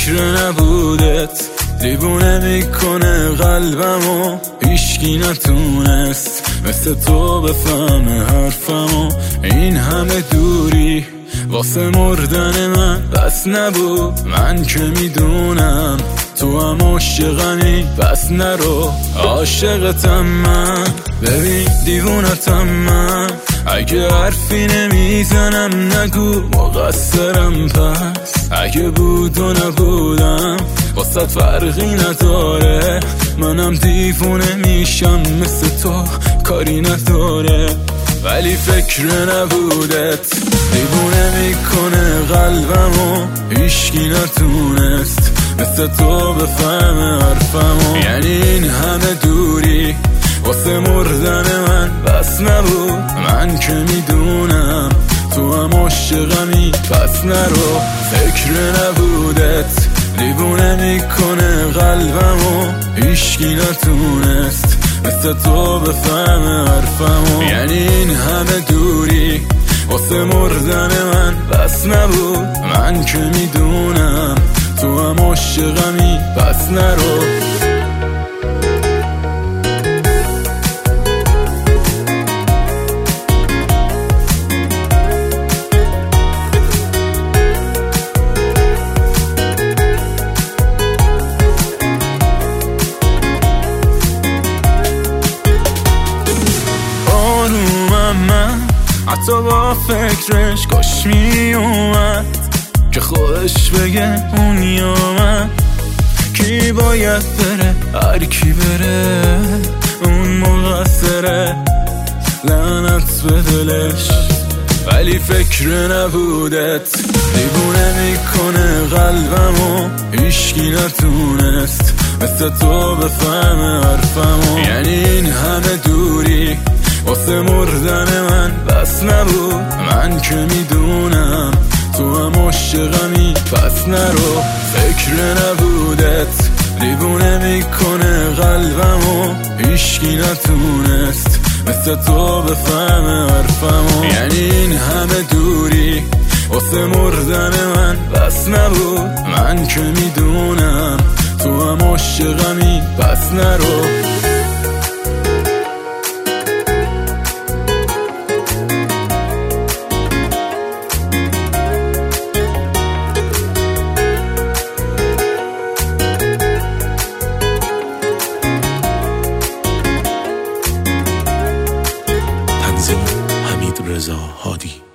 فکر نبودت دیوونه میکنه قلبمو، هیچکی نتونست مثل تو بفهمه حرفمو. این همه دوری واسه مردن من بس نبود، من که میدونم تو هم عاشقمی، بس نرو عاشقتم من. ببین دیوونتم من، اگه حرفی نمیزنم نگو مقصرم، پس اگه بود و نبودم واسه فرقی نداره. منم دیوونه میشم مثل تو، کاری نداره. ولی فکر نبودت دیوونه میکنه قلبمو، هیچکی نتونست مثل تو بفهمه حرفمو. یعنی این همه دوری واسه مردن من بس نبود، من که میدونم تو هم عاشقمی، پس نرو. فکر نبودت دیوونه میکنه قلبمو، هیچکی نتونست مثل تو بفهمه حرفمو. یعنی این همه دوری واسه مردن من بس نبود، من که میدونم تو هم عاشقمی، پس نرو. حتی با فکرش کاش می اومد که خودش بگه اون یامد. کی باید بره هر کی بره، اون مقصره لعنت به دلش. ولی فکر نبودت دیوونه میکنه قلبمو، هیچکی نتونست مثل تو بفهمه حرفمو. یعنی این همه دوری واسه مردن من بس نبود، من که میدونم تو هم عاشقمی، پس نرو. فکر نبودت دیوونه میکنه قلبمو، هیچکی نتونست مثل تو بفهمه حرفمو. یعنی این همه دوری واسه مردن من بس نبود، من که میدونم تو هم عاشقمی، پس نرو. تنظیم حمید رضا هادی.